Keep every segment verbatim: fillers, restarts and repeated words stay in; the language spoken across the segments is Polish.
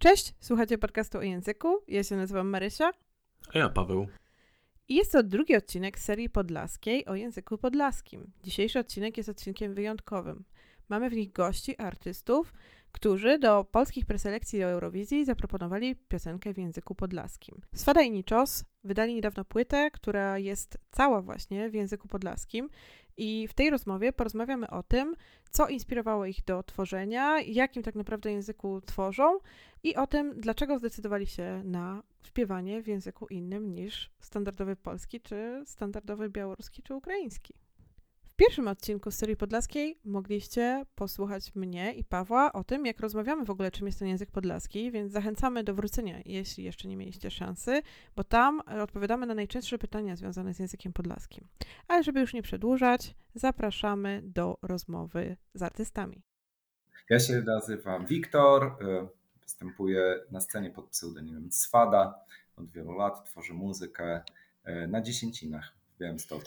Cześć, słuchacie podcastu o języku. Ja się nazywam Marysia. A ja Paweł. I jest to drugi odcinek serii podlaskiej o języku podlaskim. Dzisiejszy odcinek jest odcinkiem wyjątkowym. Mamy w nich gości, artystów, którzy do polskich preselekcji do Eurowizji zaproponowali piosenkę w języku podlaskim. Swada i Niczos wydali niedawno płytę, która jest cała właśnie w języku podlaskim. I w tej rozmowie porozmawiamy o tym, co inspirowało ich do tworzenia, jakim tak naprawdę języku tworzą i o tym, dlaczego zdecydowali się na śpiewanie w języku innym niż standardowy polski, czy standardowy białoruski, czy ukraiński. W pierwszym odcinku z serii podlaskiej mogliście posłuchać mnie i Pawła o tym, jak rozmawiamy w ogóle, czym jest ten język podlaski, więc zachęcamy do wrócenia, jeśli jeszcze nie mieliście szansy, bo tam odpowiadamy na najczęstsze pytania związane z językiem podlaskim. Ale żeby już nie przedłużać, zapraszamy do rozmowy z artystami. Ja się nazywam Wiktor, występuję na scenie pod pseudonimem Swada. Od wielu lat tworzę muzykę na Dziesięcinach w Białymstoku.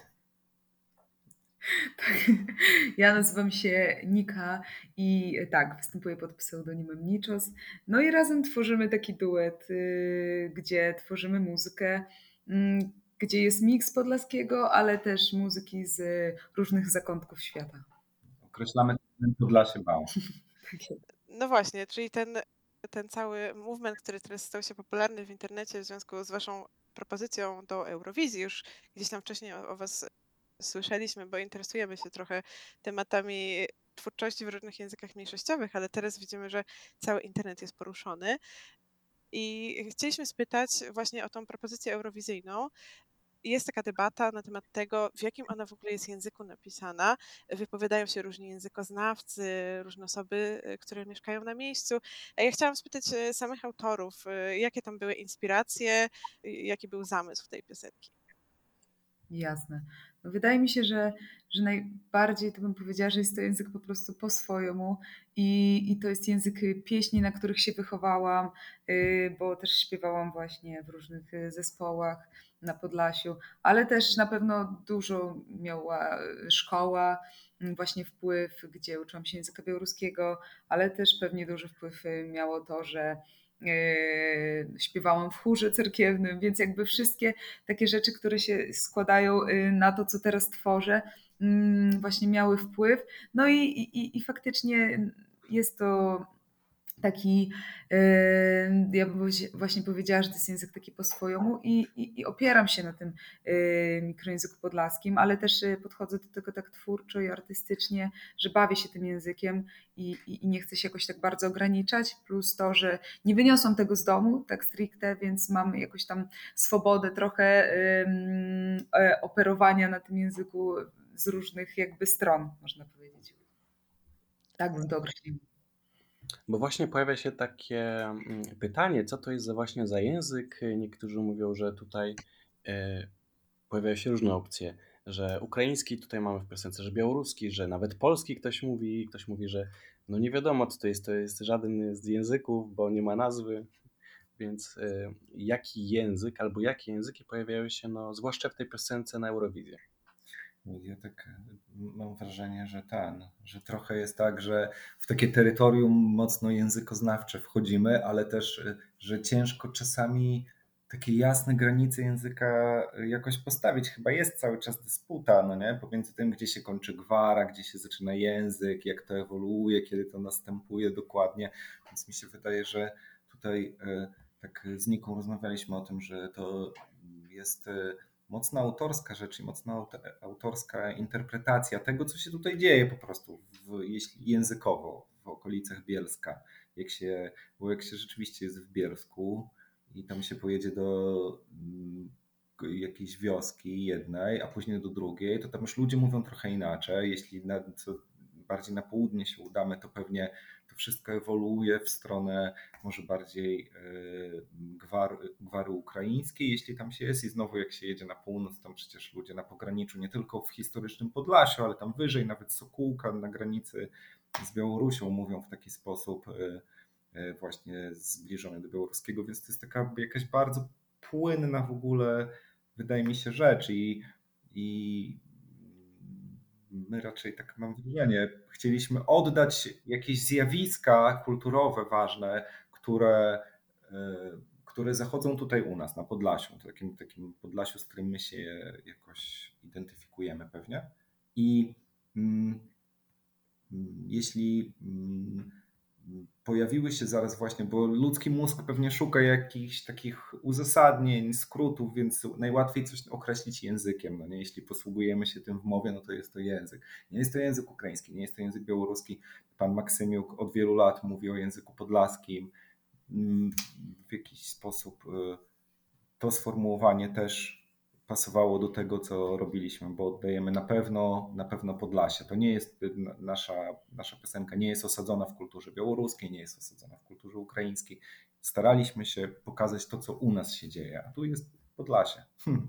Tak. Ja nazywam się Nika i tak, występuję pod pseudonimem Niczos. No i razem tworzymy taki duet, yy, gdzie tworzymy muzykę, yy, gdzie jest miks podlaskiego, ale też muzyki z różnych zakątków świata. Określamy ten Podlasie Bał. No właśnie, czyli ten, ten cały movement, który teraz stał się popularny w internecie w związku z waszą propozycją do Eurowizji, już gdzieś tam wcześniej o, o was słyszeliśmy, bo interesujemy się trochę tematami twórczości w różnych językach mniejszościowych, ale teraz widzimy, że cały internet jest poruszony. I chcieliśmy spytać właśnie o tą propozycję eurowizyjną. Jest taka debata na temat tego, w jakim ona w ogóle jest języku napisana. Wypowiadają się różni językoznawcy, różne osoby, które mieszkają na miejscu. A ja chciałam spytać samych autorów, jakie tam były inspiracje, jaki był zamysł tej piosenki. Jasne. No wydaje mi się, że, że najbardziej to bym powiedziała, że jest to język po prostu po swojemu i, i to jest język pieśni, na których się wychowałam, yy, bo też śpiewałam właśnie w różnych zespołach na Podlasiu, ale też na pewno dużo miała szkoła, właśnie wpływ, gdzie uczyłam się języka białoruskiego, ale też pewnie duży wpływ miało to, że Yy, śpiewałam w chórze cerkiewnym, więc jakby wszystkie takie rzeczy, które się składają na to, co teraz tworzę, yy, właśnie miały wpływ. No i, i, i faktycznie jest to taki, yy, ja bym właśnie powiedziała, że to jest język taki po swojemu i, i, i opieram się na tym yy, mikrojęzyku podlaskim, ale też podchodzę do tego tak twórczo i artystycznie, że bawię się tym językiem i, i, i nie chcę się jakoś tak bardzo ograniczać, plus to, że nie wyniosłam tego z domu tak stricte, więc mam jakoś tam swobodę trochę yy, operowania na tym języku z różnych jakby stron, można powiedzieć. Tak bym to określiła. Bo właśnie pojawia się takie pytanie, co to jest za właśnie za język. Niektórzy mówią, że tutaj e, pojawiają się różne opcje, że ukraiński tutaj mamy w piosence, że białoruski, że nawet polski ktoś mówi, ktoś mówi, że no nie wiadomo co to jest, to jest żaden z języków, bo nie ma nazwy, więc e, jaki język albo jakie języki pojawiają się, no zwłaszcza w tej piosence na Eurowizję? Ja tak mam wrażenie, że ten, że trochę jest tak, że w takie terytorium mocno językoznawcze wchodzimy, ale też, że ciężko czasami takie jasne granice języka jakoś postawić. Chyba jest cały czas dysputa, no nie? Pomiędzy tym, gdzie się kończy gwara, gdzie się zaczyna język, jak to ewoluuje, kiedy to następuje dokładnie. Więc mi się wydaje, że tutaj tak z Niką rozmawialiśmy o tym, że to jest mocno autorska rzecz i mocno autorska interpretacja tego, co się tutaj dzieje po prostu, w, jeśli językowo w okolicach Bielska. Jak się, bo jak się rzeczywiście jest w Bielsku i tam się pojedzie do jakiejś wioski jednej, a później do drugiej, to tam już ludzie mówią trochę inaczej. Jeśli na, co bardziej na południe się udamy, to pewnie to wszystko ewoluuje w stronę może bardziej gwar, gwary ukraińskiej, jeśli tam się jest, i znowu jak się jedzie na północ, tam przecież ludzie na pograniczu, nie tylko w historycznym Podlasiu, ale tam wyżej, nawet Sokółka na granicy z Białorusią mówią w taki sposób właśnie zbliżony do białoruskiego, więc to jest taka jakaś bardzo płynna w ogóle, wydaje mi się, rzecz i, i my raczej, tak mam wrażenie, chcieliśmy oddać jakieś zjawiska kulturowe ważne, które, które zachodzą tutaj u nas, na Podlasiu, takim, takim Podlasiu, z którym my się jakoś identyfikujemy pewnie. I mm, jeśli mm, pojawiły się zaraz właśnie, bo ludzki mózg pewnie szuka jakichś takich uzasadnień, skrótów, więc najłatwiej coś określić językiem. No nie? Jeśli posługujemy się tym w mowie, no to jest to język. Nie jest to język ukraiński, nie jest to język białoruski. Pan Maksymiuk od wielu lat mówi o języku podlaskim. W jakiś sposób to sformułowanie też pasowało do tego, co robiliśmy, bo oddajemy na pewno, na pewno Podlasie. To nie jest nasza, nasza piosenka, nie jest osadzona w kulturze białoruskiej, nie jest osadzona w kulturze ukraińskiej. Staraliśmy się pokazać to, co u nas się dzieje, a tu jest Podlasie. Hm.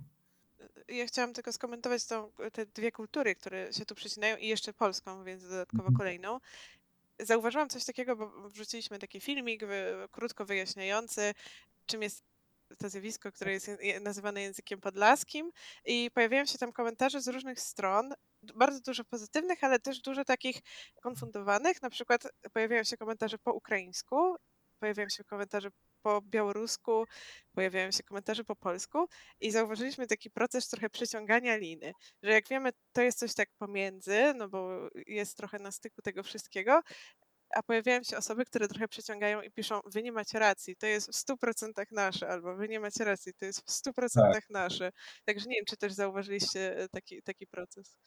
Ja chciałam tylko skomentować tą, te dwie kultury, które się tu przecinają i jeszcze polską, więc dodatkowo kolejną. Zauważyłam coś takiego, bo wrzuciliśmy taki filmik wy, krótko wyjaśniający, czym jest to zjawisko, które jest nazywane językiem podlaskim, i pojawiają się tam komentarze z różnych stron, bardzo dużo pozytywnych, ale też dużo takich konfundowanych. Na przykład pojawiają się komentarze po ukraińsku, pojawiają się komentarze po białorusku, pojawiają się komentarze po polsku i zauważyliśmy taki proces trochę przeciągania liny, że jak wiemy, to jest coś tak pomiędzy, no bo jest trochę na styku tego wszystkiego, a pojawiają się osoby, które trochę przeciągają i piszą: wy nie macie racji, to jest w stu procentach nasze, albo wy nie macie racji, to jest w stu procentach Tak. nasze. Także nie wiem, czy też zauważyliście taki, taki proces.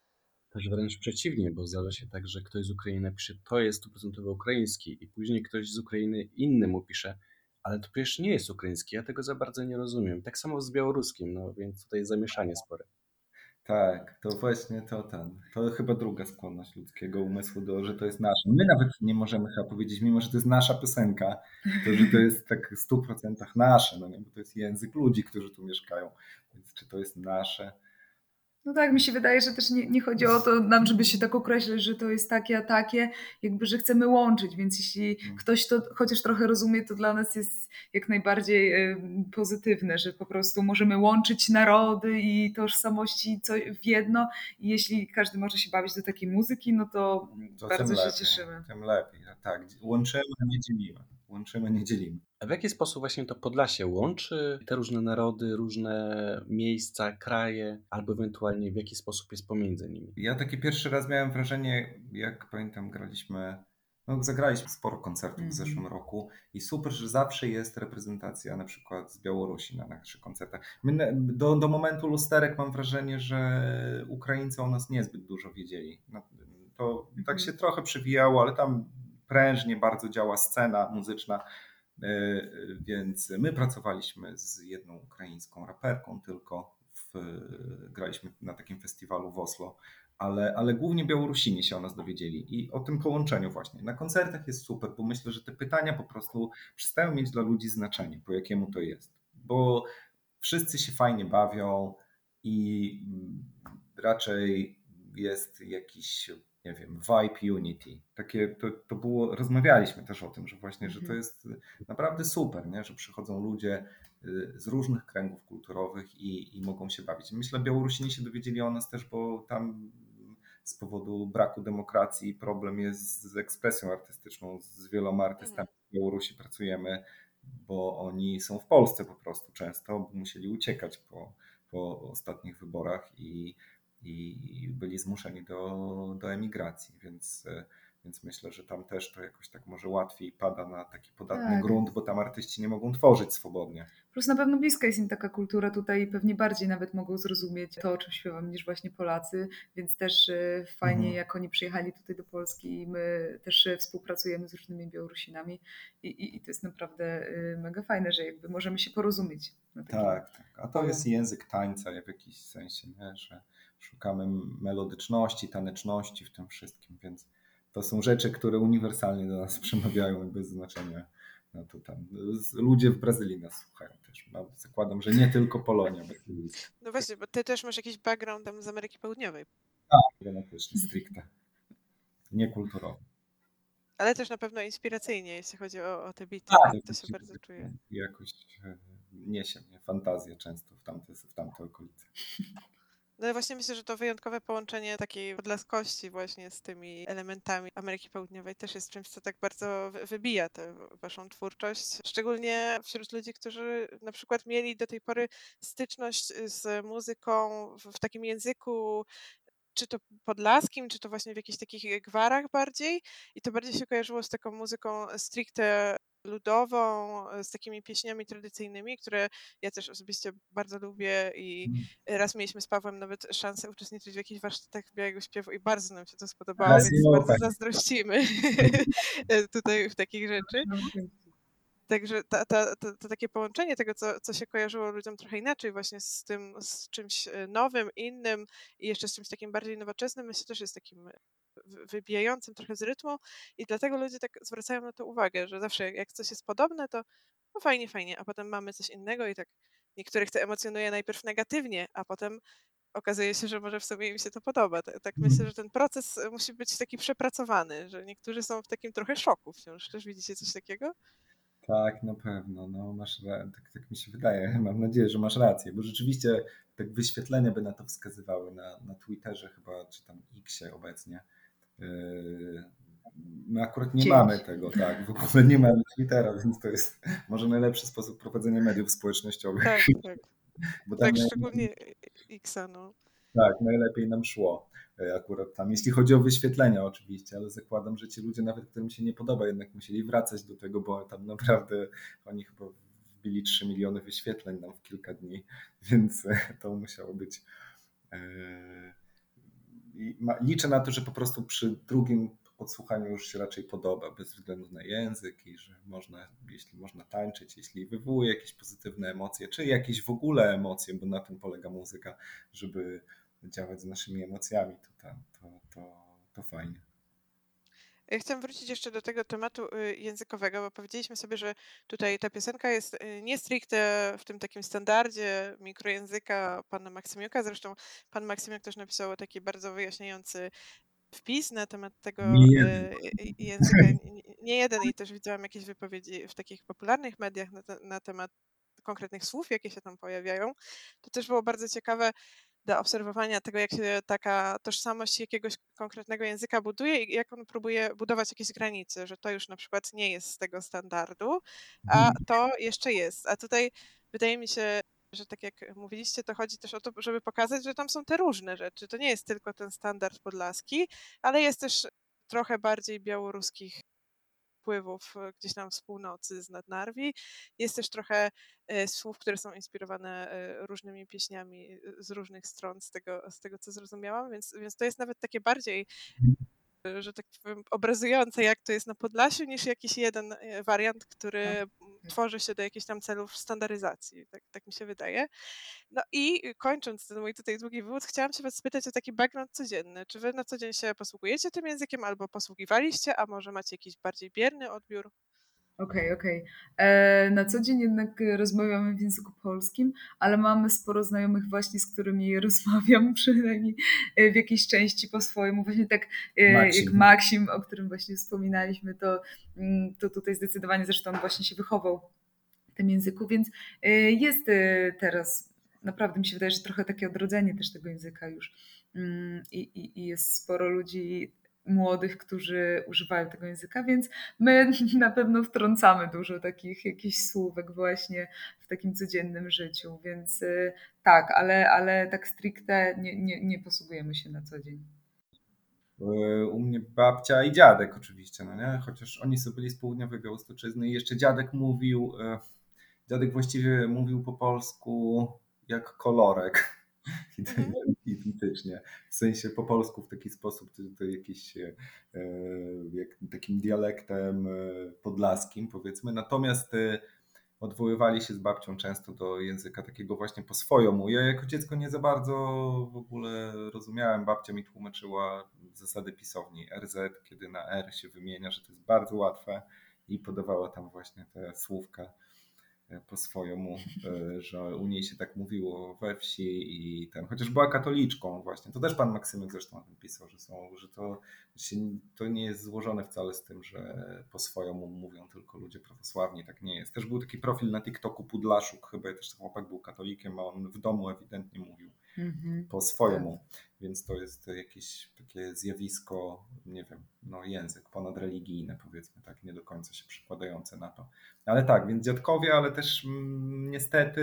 Też wręcz przeciwnie, bo zdarza się tak, że ktoś z Ukrainy pisze, to jest stuprocentowo ukraiński, i później ktoś z Ukrainy inny mu pisze, ale to przecież nie jest ukraiński, ja tego za bardzo nie rozumiem. Tak samo z białoruskim, no więc tutaj zamieszanie spore. Tak, to właśnie to ten. To chyba druga skłonność ludzkiego umysłu do, że to jest nasze. My nawet nie możemy chyba powiedzieć, mimo że to jest nasza piosenka, to że to jest tak w stu procentach nasze, no nie, bo to jest język ludzi, którzy tu mieszkają. Więc czy to jest nasze? No tak, mi się wydaje, że też nie, nie chodzi o to nam, żeby się tak określać, że to jest takie, a takie, jakby, że chcemy łączyć, więc jeśli ktoś to chociaż trochę rozumie, to dla nas jest jak najbardziej y, pozytywne, że po prostu możemy łączyć narody i tożsamości co, w jedno, i jeśli każdy może się bawić do takiej muzyki, no to, To bardzo tym się lepiej, cieszymy. Tym lepiej, tak. Łączymy, nie dzielimy. Łączymy, nie dzielimy. A w jaki sposób właśnie to Podlasie łączy te różne narody, różne miejsca, kraje, albo ewentualnie w jaki sposób jest pomiędzy nimi? Ja taki pierwszy raz miałem wrażenie, jak pamiętam, graliśmy, no zagraliśmy sporo koncertów w zeszłym roku i super, że zawsze jest reprezentacja na przykład z Białorusi na naszych koncertach. My do, do momentu lusterek mam wrażenie, że Ukraińcy o nas niezbyt dużo wiedzieli. To tak się trochę przewijało, ale tam prężnie bardzo działa scena muzyczna. Więc my pracowaliśmy z jedną ukraińską raperką tylko, w, graliśmy na takim festiwalu w Oslo, ale, ale głównie Białorusini się o nas dowiedzieli i o tym połączeniu właśnie. Na koncertach jest super, bo myślę, że te pytania po prostu przestają mieć dla ludzi znaczenie, po jakiemu to jest, bo wszyscy się fajnie bawią i raczej jest jakiś, nie wiem, vibe unity. Takie to, to było, rozmawialiśmy też o tym, że właśnie, że to jest naprawdę super, nie? Że przychodzą ludzie z różnych kręgów kulturowych i, i mogą się bawić. Myślę, Białorusini się dowiedzieli o nas też, bo tam z powodu braku demokracji problem jest z ekspresją artystyczną. Z wieloma artystami w Białorusi pracujemy, bo oni są w Polsce po prostu często, bo musieli uciekać po, po ostatnich wyborach i i byli zmuszeni do, do emigracji, więc, więc myślę, że tam też to jakoś tak może łatwiej pada na taki podatny Tak. grunt, bo tam artyści nie mogą tworzyć swobodnie. Plus na pewno bliska jest im taka kultura tutaj i pewnie bardziej nawet mogą zrozumieć to, o czym śpiewam, niż właśnie Polacy, więc też y, fajnie, Mhm. jak oni przyjechali tutaj do Polski i my też y, współpracujemy z różnymi Białorusinami i, i, i to jest naprawdę y, mega fajne, że jakby możemy się porozumieć. Na takim Tak, tak. A to polu. jest język tańca w jakiś sensie, nie? Że szukamy melodyczności, taneczności w tym wszystkim, więc to są rzeczy, które uniwersalnie do nas przemawiają bez znaczenia. No to tam ludzie w Brazylii nas słuchają też. No, zakładam, że nie tylko Polonia. No właśnie, bo ty też masz jakiś background tam z Ameryki Południowej. Genetyczny, stricte. Niekulturowy. Ale też na pewno inspiracyjnie, jeśli chodzi o, o te bity. Tak, To się bardzo czuje. Jakoś niesie mnie fantazja często w tamte, w tamte okolice. No ale właśnie myślę, że to wyjątkowe połączenie takiej podlaskości właśnie z tymi elementami Ameryki Południowej też jest czymś, co tak bardzo wy- wybija tę waszą twórczość. Szczególnie wśród ludzi, którzy na przykład mieli do tej pory styczność z muzyką w, w takim języku, czy to podlaskim, czy to właśnie w jakichś takich gwarach bardziej. I to bardziej się kojarzyło z taką muzyką stricte ludową, z takimi pieśniami tradycyjnymi, które ja też osobiście bardzo lubię i raz mieliśmy z Pawłem nawet szansę uczestniczyć w jakichś warsztatach białego śpiewu i bardzo nam się to spodobało, A, więc bardzo super. zazdrościmy tutaj w takich rzeczy. Także ta, ta, to, to takie połączenie tego, co, co się kojarzyło ludziom trochę inaczej właśnie z tym, z czymś e, nowym, innym i jeszcze z czymś takim bardziej nowoczesnym, myślę, też jest takim e, wy- wybijającym trochę z rytmu i dlatego ludzie tak zwracają na to uwagę, że zawsze jak coś jest podobne, to no fajnie, fajnie, a potem mamy coś innego i tak niektórych to emocjonuje najpierw negatywnie, a potem okazuje się, że może w sobie im się to podoba. Tak, tak myślę, że ten proces e, musi być taki przepracowany, że niektórzy są w takim trochę szoku wciąż. Też widzicie coś takiego? Tak, na pewno. No, masz, ra- tak, tak mi się wydaje. Mam nadzieję, że masz rację, bo rzeczywiście tak wyświetlenia by na to wskazywały na, na Twitterze chyba, czy tam Xie obecnie. Yy, My akurat nie Dzień. mamy tego, tak. W ogóle nie mamy Twittera, więc to jest może najlepszy sposób prowadzenia mediów społecznościowych, Tak, tak. bo tam Tak, naj, szczególnie Xa, no. tak, najlepiej nam szło e, akurat tam, jeśli chodzi o wyświetlenia oczywiście, ale zakładam, że ci ludzie nawet, którym się nie podoba, jednak musieli wracać do tego, bo tam naprawdę oni chyba wbili trzy miliony wyświetleń nam w kilka dni, więc e, to musiało być e, i ma- liczę na to, że po prostu przy drugim odsłuchaniu już się raczej podoba, bez względu na język i że można, jeśli można tańczyć, jeśli wywołuje jakieś pozytywne emocje, czy jakieś w ogóle emocje, bo na tym polega muzyka, żeby działać z naszymi emocjami, to, tam, to, to, to fajnie. Ja chciałam wrócić jeszcze do tego tematu y, językowego, bo powiedzieliśmy sobie, że tutaj ta piosenka jest y, nie stricte w tym takim standardzie mikrojęzyka pana Maksymiuka. Zresztą pan Maksymiuk też napisał taki bardzo wyjaśniający wpis na temat tego Nie y, jeden. y, języka. Nie, nie nie jeden i też widziałam jakieś wypowiedzi w takich popularnych mediach na, te, na temat konkretnych słów, jakie się tam pojawiają. To też było bardzo ciekawe do obserwowania tego, jak się taka tożsamość jakiegoś konkretnego języka buduje i jak on próbuje budować jakieś granice, że to już na przykład nie jest z tego standardu, a to jeszcze jest. A tutaj wydaje mi się, że tak jak mówiliście, to chodzi też o to, żeby pokazać, że tam są te różne rzeczy. To nie jest tylko ten standard podlaski, ale jest też trochę bardziej białoruskich wpływów e, gdzieś tam z północy, z Nadnarwi. Jest też trochę e, słów, które są inspirowane e, różnymi pieśniami e, z różnych stron, z tego, z tego co zrozumiałam, więc, więc to jest nawet takie bardziej, e, że tak powiem, obrazujące, jak to jest na Podlasiu, niż jakiś jeden e, wariant, który m, tworzy się do jakichś tam celów standaryzacji. Tak, tak mi się wydaje. No i kończąc ten mój tutaj długi wywód, chciałam się was spytać o taki background codzienny. Czy wy na co dzień się posługujecie tym językiem, albo posługiwaliście, a może macie jakiś bardziej bierny odbiór? Okej, okej. E, Na co dzień jednak e, rozmawiamy w języku polskim, ale mamy sporo znajomych właśnie, z którymi rozmawiam przynajmniej e, w jakiejś części po swojemu. Właśnie tak e, jak Maksim. Maksim, o którym właśnie wspominaliśmy, to, mm, to tutaj zdecydowanie zresztą on właśnie się wychował w tym języku, więc e, jest e, teraz, naprawdę mi się wydaje, że trochę takie odrodzenie też tego języka już. Mm, I, i, i jest sporo ludzi młodych, którzy używają tego języka, więc my na pewno wtrącamy dużo takich jakichś słówek właśnie w takim codziennym życiu, więc y, tak, ale, ale tak stricte nie, nie, nie posługujemy się na co dzień. E, U mnie babcia i dziadek oczywiście, no nie? Chociaż oni sobie byli z południowej Białostoczyzny i jeszcze dziadek mówił, e, dziadek właściwie mówił po polsku jak kolorek. Mhm. Identycznie. W sensie po polsku w taki sposób, to, to jakiś e, jak, takim dialektem e, podlaskim powiedzmy. Natomiast e, odwoływali się z babcią często do języka takiego właśnie po swojemu. Ja jako dziecko nie za bardzo w ogóle rozumiałem. Babcia mi tłumaczyła zasady pisowni R Z, kiedy na R się wymienia, że to jest bardzo łatwe i podawała tam właśnie te słówka po swojemu, że u niej się tak mówiło we wsi i ten, chociaż była katoliczką właśnie. To też pan Maksymek zresztą o tym pisał, że, są, że to, się, to nie jest złożone wcale z tym, że po swojemu mówią tylko ludzie prawosławni, tak nie jest. Też był taki profil na TikToku Pudlaszuk, chyba też ten chłopak był katolikiem, a on w domu ewidentnie mówił Mhm. po swojemu, więc to jest jakieś takie zjawisko, nie wiem, no język ponadreligijny, powiedzmy tak, nie do końca się przykładające na to. Ale tak, więc dziadkowie, ale też mm, niestety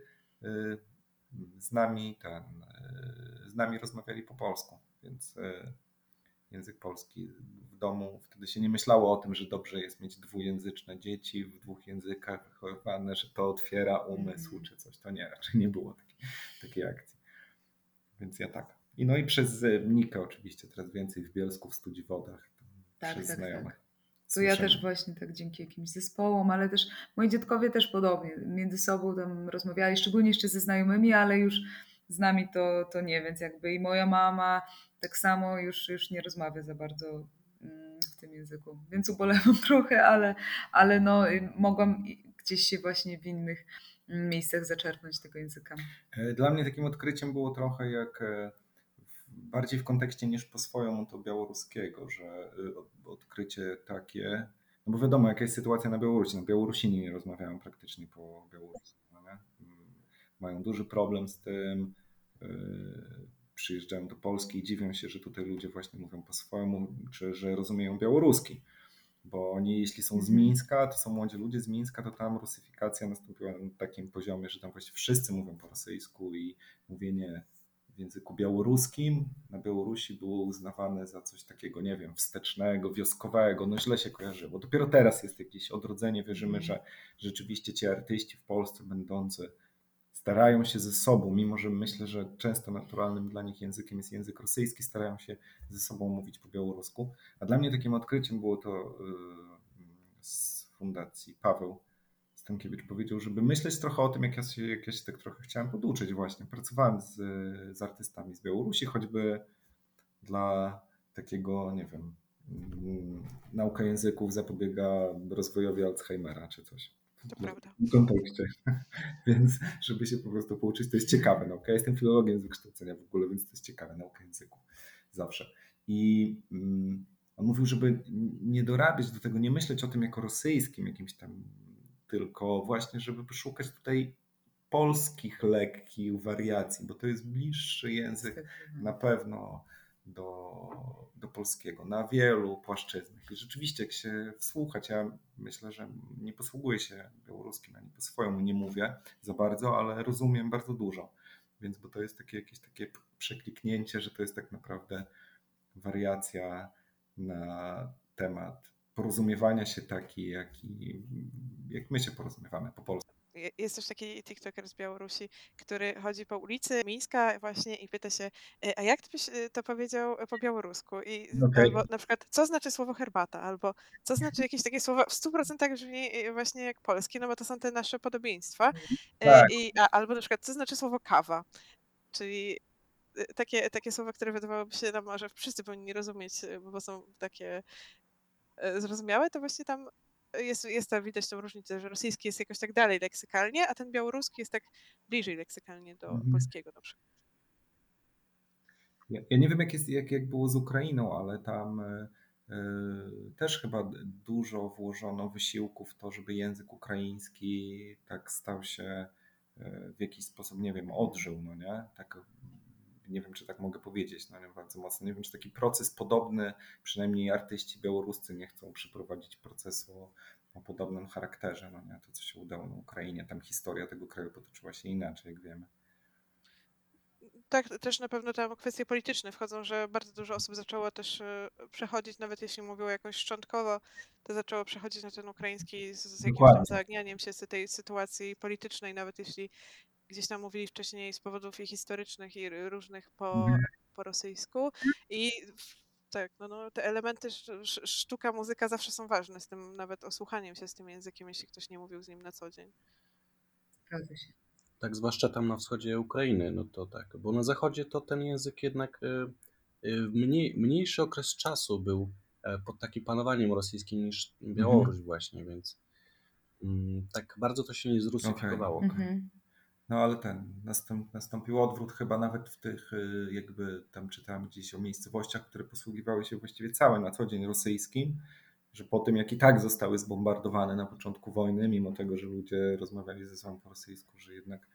y, z nami ten, y, z nami rozmawiali po polsku, więc y, język polski w domu, wtedy się nie myślało o tym, że dobrze jest mieć dwujęzyczne dzieci w dwóch językach wychowywane, że to otwiera umysł czy coś, to nie, raczej nie było takiej, takiej akcji. Więc ja tak. I no i przez Nikę oczywiście, teraz więcej w Bielsku, w Studziwodach, Tak, przez tak, znajomych. tak. To ja Słyszymy. też właśnie tak dzięki jakimś zespołom, ale też moi dziadkowie też podobnie między sobą tam rozmawiali, szczególnie jeszcze ze znajomymi, ale już z nami to, to nie, więc jakby i moja mama tak samo już, już nie rozmawia za bardzo mm, w tym języku, więc ubolewam trochę, ale, ale no y, mogłam i- gdzieś się właśnie w innych mm, miejscach zaczerpnąć tego języka. E, Dla mnie takim odkryciem było trochę jak e, w- bardziej w kontekście niż po swojemu to białoruskiego, że y, od- odkrycie takie, no bo wiadomo jaka jest sytuacja na Białorusi, no Białorusini nie rozmawiają praktycznie po białorusku, no nie? Mm, Mają duży problem z tym, y, przyjeżdżają do Polski i dziwią się, że tutaj ludzie właśnie mówią po swojemu, czy że rozumieją białoruski. Bo oni, jeśli są z Mhm. Mińska, to są młodzi ludzie z Mińska, to tam rusyfikacja nastąpiła na takim poziomie, że tam właściwie wszyscy mówią po rosyjsku i mówienie w języku białoruskim na Białorusi było uznawane za coś takiego, nie wiem, wstecznego, wioskowego, no źle się kojarzyło. Dopiero teraz jest jakieś odrodzenie, wierzymy, że rzeczywiście ci artyści w Polsce będący starają się ze sobą, mimo że myślę, że często naturalnym dla nich językiem jest język rosyjski, starają się ze sobą mówić po białorusku. A dla mnie takim odkryciem było to yy, z fundacji Paweł Stankiewicz powiedział, żeby myśleć trochę o tym, jak ja się, jak ja się tak trochę chciałem poduczyć właśnie. Pracowałem z, z artystami z Białorusi, choćby dla takiego, nie wiem, mm, nauka języków zapobiega rozwojowi Alzheimera czy coś. To prawda. W tym kontekście. Więc żeby się po prostu pouczyć, to jest ciekawe nauka. Ja jestem filologiem z wykształcenia w ogóle, więc to jest ciekawe nauka języków. Zawsze. I mm, on mówił, żeby nie dorabiać do tego, nie myśleć o tym jako rosyjskim jakimś tam, tylko właśnie, żeby szukać tutaj polskich lekkich wariacji, bo to jest bliższy język na pewno do, do polskiego, na wielu płaszczyznach. I rzeczywiście, jak się wsłuchać, ja myślę, że nie posługuję się białoruskim, ani po swojemu nie mówię za bardzo, ale rozumiem bardzo dużo. Więc bo to jest takie jakieś takie przekliknięcie, że to jest tak naprawdę wariacja na temat porozumiewania się taki, jaki, jak my się porozumiewamy po polsku. Je- Jest też taki TikToker z Białorusi, który chodzi po ulicy Mińska właśnie i pyta się, "E, a jak ty byś e, to powiedział po białorusku? I Okej. albo na przykład, co znaczy słowo herbata, albo co znaczy jakieś takie słowa w stu procentach brzmi e, właśnie jak polskie, no bo to są te nasze podobieństwa. E, Tak. I, a, albo na przykład, co znaczy słowo kawa, czyli e, takie, takie słowa, które wydawałoby się nam, że wszyscy powinni rozumieć, e, bo są takie e, zrozumiałe, to właśnie tam jest, jest tam widać tą różnicę, że rosyjski jest jakoś tak dalej leksykalnie, a ten białoruski jest tak bliżej leksykalnie do Mhm. polskiego na przykład. Ja, ja nie wiem, jak, jest, jak, jak było z Ukrainą, ale tam y, y, też chyba dużo włożono wysiłku w to, żeby język ukraiński tak stał się y, w jakiś sposób, nie wiem, odżył, no nie? Tak, nie wiem, czy tak mogę powiedzieć, no nie bardzo mocno. Nie wiem, czy taki proces podobny, przynajmniej artyści białoruscy nie chcą przeprowadzić procesu o, o podobnym charakterze, no nie? To, co się udało na Ukrainie, tam historia tego kraju potoczyła się inaczej, jak wiemy. Tak, też na pewno tam kwestie polityczne wchodzą, że bardzo dużo osób zaczęło też e, przechodzić, nawet jeśli mówiło jakoś szczątkowo, to zaczęło przechodzić na ten ukraiński z, z jakimś tam Dokładnie. zaagnianiem się z tej sytuacji politycznej, nawet jeśli gdzieś tam mówili wcześniej z powodów i historycznych i r- różnych po, Mhm. po rosyjsku. I w- tak, no, no, te elementy sz- sz- sztuka, muzyka zawsze są ważne, z tym nawet osłuchaniem się z tym językiem, jeśli ktoś nie mówił z nim na co dzień. Zgadza się. Tak, zwłaszcza tam na wschodzie Ukrainy, no to tak, bo na zachodzie to ten język jednak y, y, mniej, mniejszy okres czasu był e, pod takim panowaniem rosyjskim niż Białoruś właśnie, więc mm, tak bardzo to się nie zrusyfikowało. Okej. Mhm. No ale ten, nastąp, nastąpił odwrót chyba nawet w tych, y, jakby tam czytałem gdzieś o miejscowościach, które posługiwały się właściwie całe na co dzień rosyjskim, że po tym jak i tak zostały zbombardowane na początku wojny, mimo tego, że ludzie rozmawiali ze sobą po rosyjsku, że jednak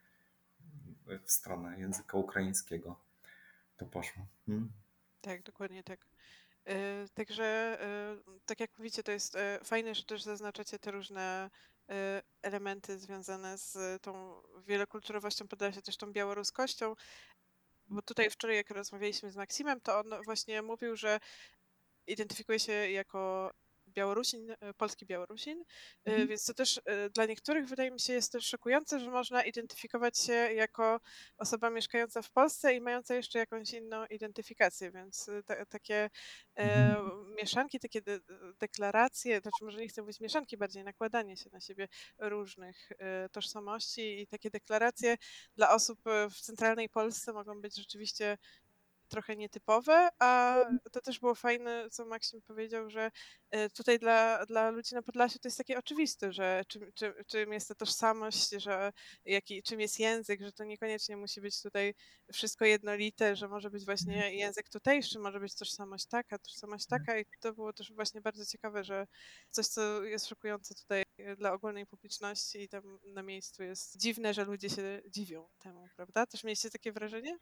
w stronę języka ukraińskiego to poszło. Hmm? Tak, dokładnie tak. E, Także, e, tak jak mówicie, to jest e, fajne, że też zaznaczacie te różne e, elementy związane z tą wielokulturowością Podlasia, też tą białoruskością, bo tutaj wczoraj, jak rozmawialiśmy z Maksimem, to on właśnie mówił, że identyfikuje się jako Białorusin, e, polski Białorusin, e, Mhm. więc to też e, dla niektórych wydaje mi się jest też szokujące, że można identyfikować się jako osoba mieszkająca w Polsce i mająca jeszcze jakąś inną identyfikację, więc e, ta, takie e, mieszanki, takie de, deklaracje, znaczy może nie chcę mówić mieszanki, bardziej nakładanie się na siebie różnych e, tożsamości i takie deklaracje dla osób e, w centralnej Polsce mogą być rzeczywiście trochę nietypowe, a to też było fajne, co Maksim powiedział, że e, tutaj dla, dla ludzi na Podlasiu to jest takie oczywiste, że czym, czym, czym jest ta tożsamość, że jaki, czym jest język, że to niekoniecznie musi być tutaj wszystko jednolite, że może być właśnie język tutejszy, może być tożsamość taka, tożsamość taka i to było też właśnie bardzo ciekawe, że coś, co jest szokujące tutaj e, dla ogólnej publiczności i tam na miejscu jest dziwne, że ludzie się dziwią temu, prawda? Też mieliście takie wrażenie?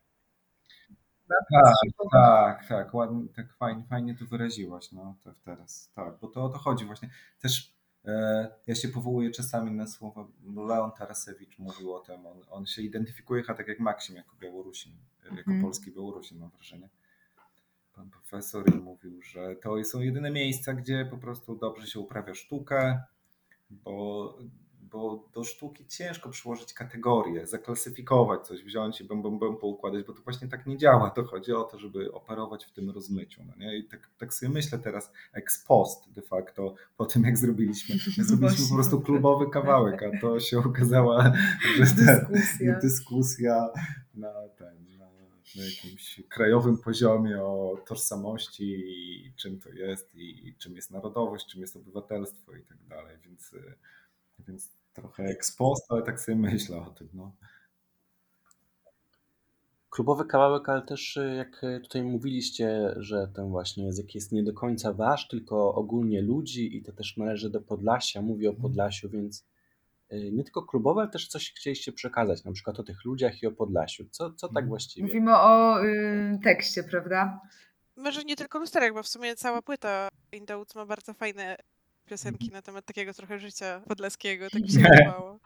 Tak, tak, tak, ładnie, tak fajnie, fajnie to wyraziłaś, no to teraz, tak, bo to o to chodzi właśnie. Też e, ja się powołuję czasami na słowa, Leon Tarasewicz mówił o tym, on, on się identyfikuje chyba tak jak Maksim jako Białorusin, e, jako Mhm. polski Białorusin, mam wrażenie. Pan profesor i mówił, że to są jedyne miejsca, gdzie po prostu dobrze się uprawia sztukę, bo, bo do sztuki ciężko przyłożyć kategorie, zaklasyfikować coś, wziąć i bum, bum, bum, poukładać, bo to właśnie tak nie działa. To chodzi o to, żeby operować w tym rozmyciu. No nie? I tak, tak sobie myślę teraz ex post de facto, po tym jak zrobiliśmy, my zrobiliśmy po prostu klubowy kawałek, a to się okazało, że ten, Dyskusja. dyskusja na ten, na, na jakimś krajowym poziomie o tożsamości i czym to jest i czym jest narodowość, czym jest obywatelstwo i tak dalej, więc, więc trochę ex post, ale tak sobie myślę o tym. No. Klubowy kawałek, ale też y, jak y, tutaj mówiliście, że ten właśnie język jest nie do końca wasz, tylko ogólnie ludzi i to też należy do Podlasia, mówi o Podlasiu, więc y, nie tylko klubowe, ale też coś chcieliście przekazać, na przykład o tych ludziach i o Podlasiu. Co, co tak Mhm. właściwie? Mówimy o y, tekście, prawda? Może nie tylko lusterek, bo w sumie cała płyta Indauc ma bardzo fajne piosenki na temat takiego trochę życia podlaskiego, tak mi się wydawało.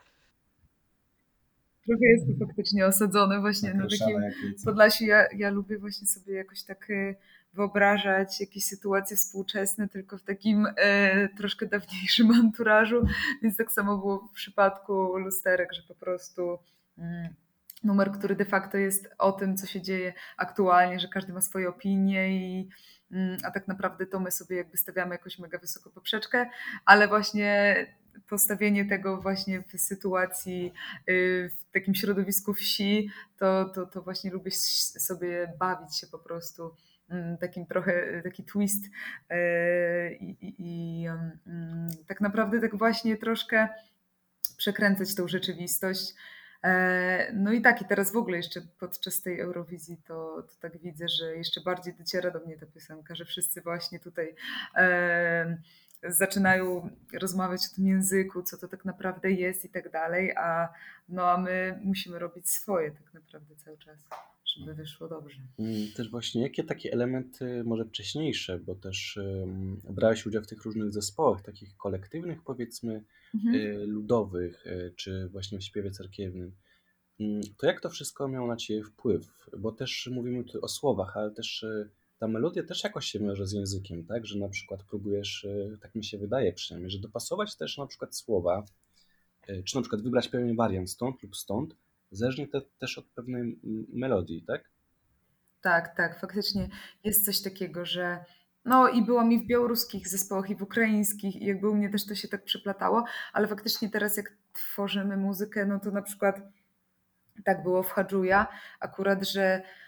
Trochę jest to faktycznie osadzone właśnie na Nakreślane takim jak nic. Podlasiu. Ja, ja lubię właśnie sobie jakoś tak y, wyobrażać jakieś sytuacje współczesne, tylko w takim e, troszkę dawniejszym anturażu, więc tak samo było w przypadku lusterek, że po prostu mm, numer, który de facto jest o tym, co się dzieje aktualnie, że każdy ma swoje opinie i mm, a tak naprawdę to my sobie jakby stawiamy jakoś mega wysoko poprzeczkę, ale właśnie postawienie tego właśnie w sytuacji, y, w takim środowisku wsi, to, to, to właśnie lubię s- sobie bawić się po prostu mm, takim trochę, taki twist y, i, i, i mm, tak naprawdę tak właśnie troszkę przekręcać tą rzeczywistość. E, No i tak, i teraz w ogóle jeszcze podczas tej Eurowizji to, to tak widzę, że jeszcze bardziej dociera do mnie ta piosenka, że wszyscy właśnie tutaj e, zaczynają rozmawiać o tym języku, co to tak naprawdę jest i tak dalej, a, no, a my musimy robić swoje tak naprawdę cały czas, żeby wyszło dobrze. Mm, Też właśnie, jakie takie elementy, może wcześniejsze, bo też ym, brałeś udział w tych różnych zespołach, takich kolektywnych, powiedzmy, Mhm. y, ludowych, y, czy właśnie w śpiewie cerkiewnym. Mm, To jak to wszystko miało na ciebie wpływ? Bo też mówimy tu o słowach, ale też y, ta melodia też jakoś się wiąże z językiem, tak? Że na przykład próbujesz, y, tak mi się wydaje przynajmniej, że dopasować też na przykład słowa, y, czy na przykład wybrać pewien wariant stąd lub stąd, zależnie te, też od pewnej mm, melodii, tak? Tak, tak, faktycznie jest coś takiego, że no i byłam i w białoruskich zespołach, i w ukraińskich, i jakby u mnie też to się tak przeplatało, ale faktycznie teraz jak tworzymy muzykę, no to na przykład tak było w Hadżuja akurat, że,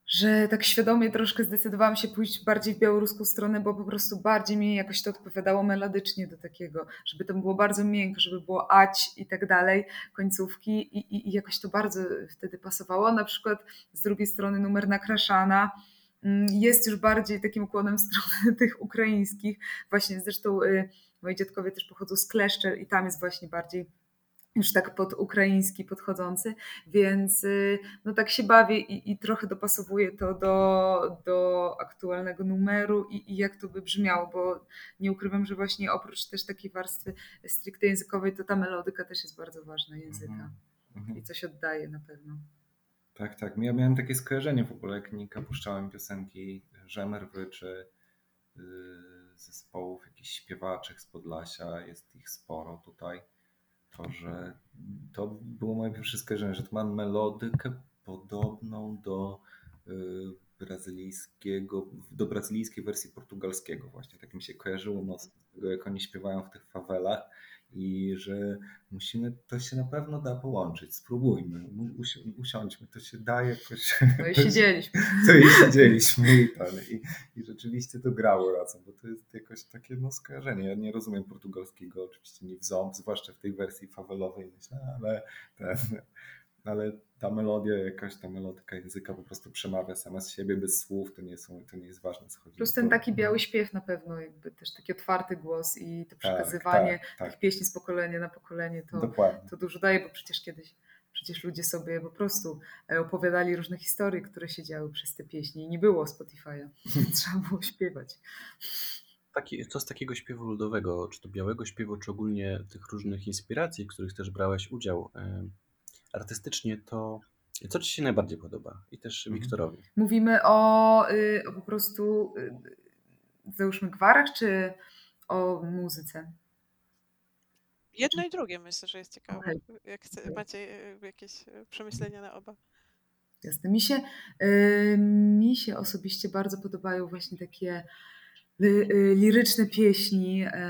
że tak świadomie troszkę zdecydowałam się pójść bardziej w białoruską stronę, bo po prostu bardziej mi jakoś to odpowiadało melodycznie do takiego, żeby to było bardzo miękkie, żeby było ać i tak dalej, końcówki i, i, i jakoś to bardzo wtedy pasowało. Na przykład z drugiej strony numer na Kraszana jest już bardziej takim ukłonem w stronę tych ukraińskich. Właśnie zresztą y, moi dziadkowie też pochodzą z Kleszczy i tam jest właśnie bardziej już tak pod ukraiński podchodzący, więc no tak się bawię i, i trochę dopasowuję to do, do aktualnego numeru i, i jak to by brzmiało, bo nie ukrywam, że właśnie oprócz też takiej warstwy stricte językowej, to ta melodyka też jest bardzo ważna języka Mhm. i coś oddaje na pewno. Tak, tak. Ja miałem takie skojarzenie w ogóle, jak Nika puszczałem piosenki Żemerwy czy y, zespołów jakichś śpiewaczek z Podlasia, jest ich sporo tutaj. To, że to było moje pierwsze skojarzenie, że to ma melodykę podobną do y, brazylijskiego, do brazylijskiej wersji portugalskiego właśnie. Tak mi się kojarzyło mocno z tego, jak oni śpiewają w tych fawelach i że musimy, to się na pewno da połączyć, spróbujmy, usi- usiądźmy, to się da jakoś. No i siedzieliśmy. To i siedzieliśmy i, ten, i, i rzeczywiście to grało razem, bo to jest jakoś takie no, skojarzenie. Ja nie rozumiem portugalskiego, oczywiście nie w ząb, zwłaszcza w tej wersji fawelowej, myślę, ale, ten, ale ta melodia, jakaś ta melodyka języka po prostu przemawia sama z siebie, bez słów, to nie, są, to nie jest ważne, co chodzi. Plus ten taki biały śpiew na pewno, jakby też taki otwarty głos i to przekazywanie tak, tak, tych pieśni z pokolenia na pokolenie, to, Dokładnie. to dużo daje, bo przecież kiedyś przecież ludzie sobie po prostu opowiadali różne historie, które się działy przez te pieśni i nie było Spotify'a, trzeba było śpiewać. Taki, co z takiego śpiewu ludowego, czy to białego śpiewu, czy ogólnie tych różnych inspiracji, w których też brałeś udział e, artystycznie, to co Ci się najbardziej podoba? I też Mhm. Wiktorowi. Mówimy o, y, o po prostu y, załóżmy gwarach, czy o muzyce? Jedno i drugie myślę, że jest ciekawe. Okej. Jak chce, macie y, jakieś y, przemyślenia na oba? Jasne. Mi się, y, mi się osobiście bardzo podobają właśnie takie li, y, liryczne pieśni, y,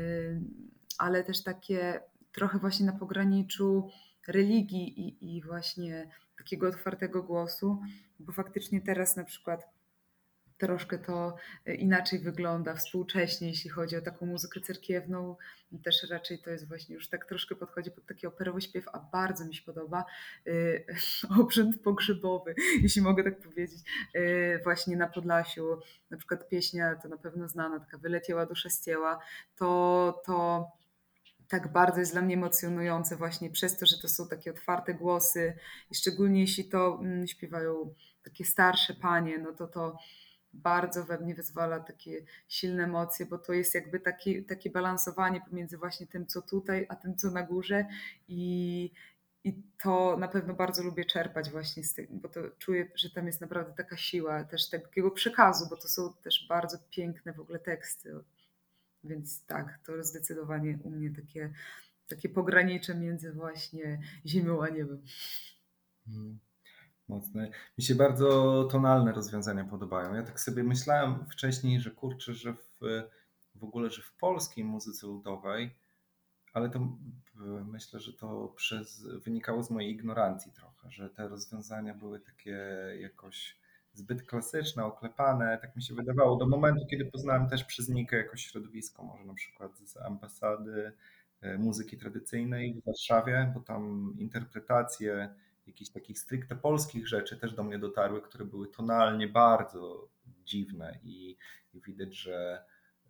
ale też takie trochę właśnie na pograniczu religii i, i właśnie takiego otwartego głosu, bo faktycznie teraz na przykład troszkę to inaczej wygląda współcześnie, jeśli chodzi o taką muzykę cerkiewną. I też raczej to jest właśnie już tak troszkę podchodzi pod taki operowy śpiew, a bardzo mi się podoba yy, obrzęd pogrzebowy, jeśli mogę tak powiedzieć, yy, właśnie na Podlasiu. Na przykład pieśnia, to na pewno znana, taka Wyleciała dusza z ciała, to, to tak bardzo jest dla mnie emocjonujące właśnie przez to, że to są takie otwarte głosy i szczególnie jeśli to mm, śpiewają takie starsze panie, no to to bardzo we mnie wyzwala takie silne emocje, bo to jest jakby takie, takie balansowanie pomiędzy właśnie tym, co tutaj, a tym, co na górze i, i to na pewno bardzo lubię czerpać właśnie z tego, bo to czuję, że tam jest naprawdę taka siła też takiego przekazu, bo to są też bardzo piękne w ogóle teksty. Więc tak, to zdecydowanie u mnie takie, takie pogranicze między właśnie ziemią a niebem. Hmm. Mocne. Mi się bardzo tonalne rozwiązania podobają. Ja tak sobie myślałem wcześniej, że kurczę, że w, w ogóle, że w polskiej muzyce ludowej, ale to myślę, że to przez, wynikało z mojej ignorancji trochę, że te rozwiązania były takie jakoś zbyt klasyczne, oklepane, tak mi się wydawało, do momentu, kiedy poznałem też przez Nikę jakoś środowisko, może na przykład z ambasady muzyki tradycyjnej w Warszawie, bo tam interpretacje jakichś takich stricte polskich rzeczy też do mnie dotarły, które były tonalnie bardzo dziwne i, i widać, że,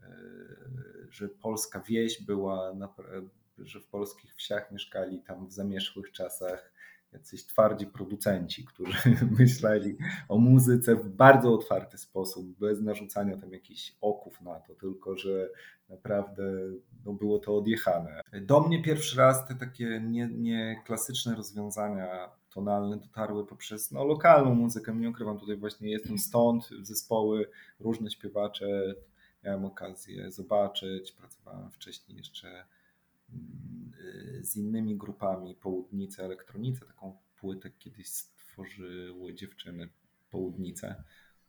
że polska wieś była, że w polskich wsiach mieszkali tam w zamierzchłych czasach jacyś twardzi producenci, którzy myśleli o muzyce w bardzo otwarty sposób, bez narzucania tam jakichś oków na to, tylko że naprawdę no, było to odjechane. Do mnie pierwszy raz te takie nie, nie klasyczne rozwiązania tonalne dotarły poprzez no, lokalną muzykę. Nie ukrywam, tutaj właśnie jestem stąd, zespoły, różne śpiewacze. Miałem okazję zobaczyć, pracowałem wcześniej jeszcze z innymi grupami, Południce, Elektronice, taką płytę kiedyś stworzyły dziewczyny Południce.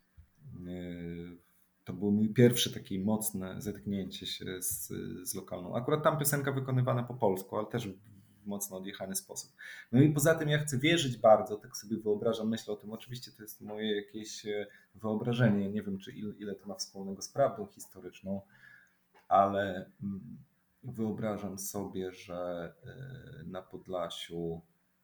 To było mój pierwsze takie mocne zetknięcie się z, z lokalną. Akurat tam piosenka wykonywana po polsku, ale też mocno odjechany sposób. No i poza tym ja chcę wierzyć bardzo, tak sobie wyobrażam, myślę o tym, oczywiście to jest moje jakieś wyobrażenie, nie wiem czy ile, ile to ma wspólnego z prawdą historyczną, ale wyobrażam sobie, że na Podlasiu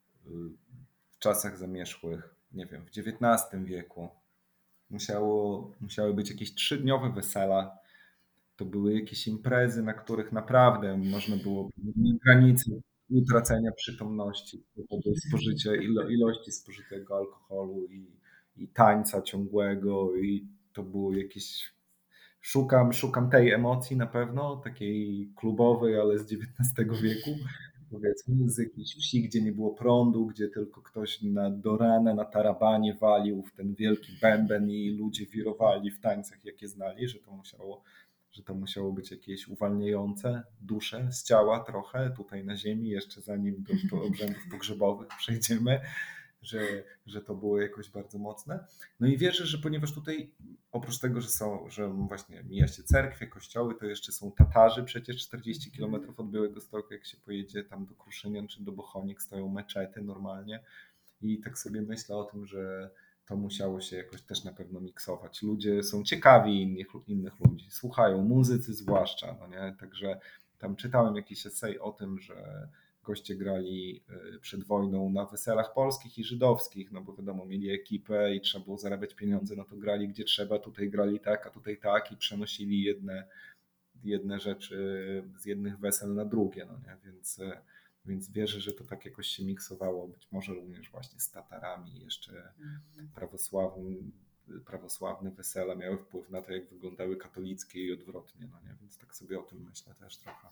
w czasach zamierzchłych, nie wiem, w dziewiętnastym wieku musiało, musiały być jakieś trzydniowe wesela. To były jakieś imprezy, na których naprawdę można było na granicy utracenia przytomności z powodu spożycia, ilo, ilości spożytego alkoholu i, i tańca ciągłego i to było jakieś... Szukam, szukam tej emocji na pewno, takiej klubowej, ale z dziewiętnastego wieku. Powiedzmy z jakiejś wsi, gdzie nie było prądu, gdzie tylko ktoś na, do rana na tarabanie walił w ten wielki bęben i ludzie wirowali w tańcach, jakie znali, że to musiało, że to musiało być jakieś uwalniające dusze z ciała trochę tutaj na ziemi, jeszcze zanim do, do obrzędów pogrzebowych przejdziemy, że, że to było jakoś bardzo mocne. No i wierzę, że ponieważ tutaj oprócz tego, że są, że właśnie mija się cerkwie, kościoły, to jeszcze są Tatarzy, przecież czterdzieści kilometrów od Białegostoku, jak się pojedzie tam do Kruszynian czy do Bochonik, stoją meczety normalnie i tak sobie myślę o tym, że to musiało się jakoś też na pewno miksować. Ludzie są ciekawi innych, innych ludzi, słuchają, muzycy zwłaszcza, no nie? Także tam czytałem jakiś esej o tym, że goście grali przed wojną na weselach polskich i żydowskich, no bo wiadomo, mieli ekipę i trzeba było zarabiać pieniądze, no to grali gdzie trzeba, tutaj grali tak, a tutaj tak i przenosili jedne, jedne rzeczy z jednych wesel na drugie, no nie? Więc, więc wierzę, że to tak jakoś się miksowało, być może również właśnie z Tatarami, jeszcze prawosławne, prawosławne wesela miały wpływ na to, jak wyglądały katolickie i odwrotnie, no nie? Więc tak sobie o tym myślę też trochę.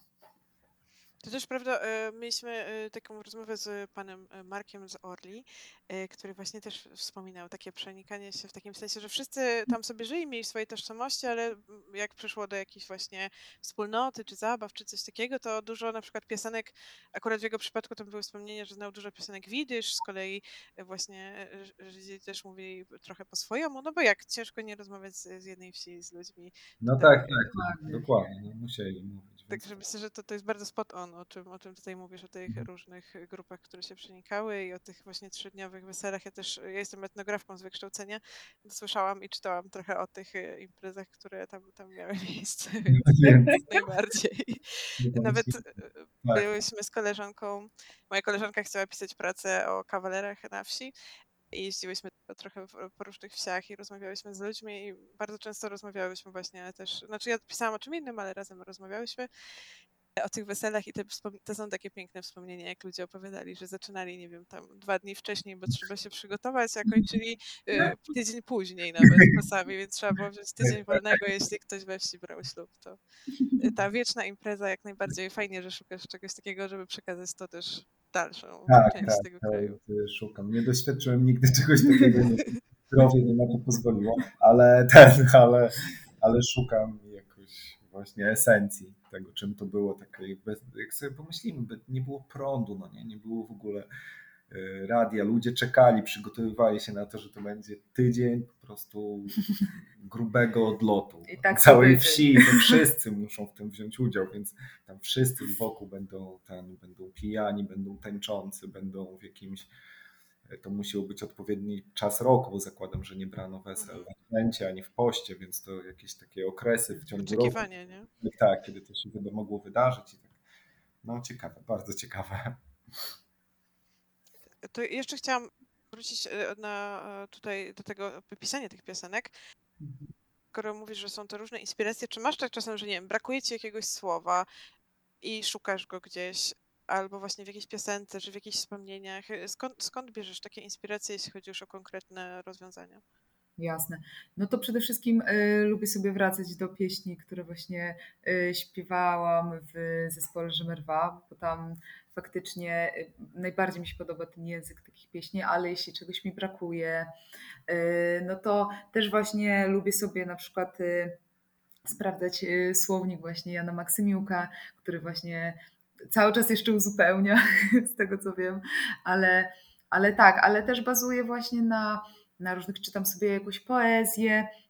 To też prawda, mieliśmy taką rozmowę z panem Markiem z Orli, który właśnie też wspominał takie przenikanie się w takim sensie, że wszyscy tam sobie żyli, mieli swoje tożsamości, ale jak przyszło do jakiejś właśnie wspólnoty, czy zabaw, czy coś takiego, to dużo na przykład piosenek, akurat w jego przypadku tam były wspomnienia, że znał dużo piosenek widysz, z kolei właśnie Żydzi też mówili trochę po swojemu, no bo jak ciężko nie rozmawiać z, z jednej wsi z ludźmi. No Tutaj, tak, tak, dokładnie, no, musieli mówić. Także myślę, że to, to jest bardzo spot on, o czym, o czym tutaj mówisz, o tych różnych grupach, które się przenikały i o tych właśnie trzydniowych weselach. Ja też, ja jestem etnografką z wykształcenia, słyszałam i czytałam trochę o tych imprezach, które tam, tam miały miejsce, więc jak najbardziej. Nawet byłyśmy z koleżanką, moja koleżanka chciała pisać pracę o kawalerach na wsi i jeździłyśmy trochę po różnych wsiach i rozmawiałyśmy z ludźmi i bardzo często rozmawiałyśmy właśnie też, znaczy ja pisałam o czym innym, ale razem rozmawiałyśmy o tych weselach i te, to są takie piękne wspomnienia, jak ludzie opowiadali, że zaczynali, nie wiem, tam dwa dni wcześniej, bo trzeba się przygotować, a kończyli y, tydzień później nawet czasami, więc trzeba było wziąć tydzień wolnego, jeśli ktoś we wsi brał ślub, to ta wieczna impreza jak najbardziej fajnie, że szukasz czegoś takiego, żeby przekazać to też dalszą tak, część tak, tego tak, kraju. Szukam. Nie doświadczyłem nigdy czegoś takiego, nie, zdrowie nie na to pozwoliło, ale ten, ale, ale szukam jakoś właśnie esencji tego, czym to było. Takie, jak sobie pomyślimy, nie było prądu, no nie, nie było w ogóle radia, ludzie czekali, przygotowywali się na to, że to będzie tydzień po prostu grubego odlotu I tak całej wsi, to wszyscy muszą w tym wziąć udział, więc tam wszyscy wokół będą, ten, będą pijani, będą tańczący, będą w jakimś, to musiał być odpowiedni czas roku, bo zakładam, że nie brano wesel w adwencie ani w poście, więc to jakieś takie okresy w ciągu roku. Oczekiwanie, nie? Tak, kiedy to się mogło wydarzyć. I tak. No ciekawe, bardzo ciekawe. To jeszcze chciałam wrócić na, tutaj do tego pisania tych piosenek. Skoro mówisz, że są to różne inspiracje, czy masz tak czasem, że nie wiem, brakuje ci jakiegoś słowa i szukasz go gdzieś, albo właśnie w jakiejś piosence, czy w jakichś wspomnieniach? Skąd, skąd bierzesz takie inspiracje, jeśli chodzi już o konkretne rozwiązania? Jasne. No to przede wszystkim y, lubię sobie wracać do pieśni, które właśnie y, śpiewałam w zespole Żemerwa, bo tam faktycznie y, najbardziej mi się podoba ten język takich pieśni, ale jeśli czegoś mi brakuje, y, no to też właśnie lubię sobie na przykład y, sprawdzać y, słownik właśnie Jana Maksymiuka, który właśnie cały czas jeszcze uzupełnia z tego co wiem, ale, ale tak, ale też bazuje właśnie na na różnych, czytam sobie jakąś poezję,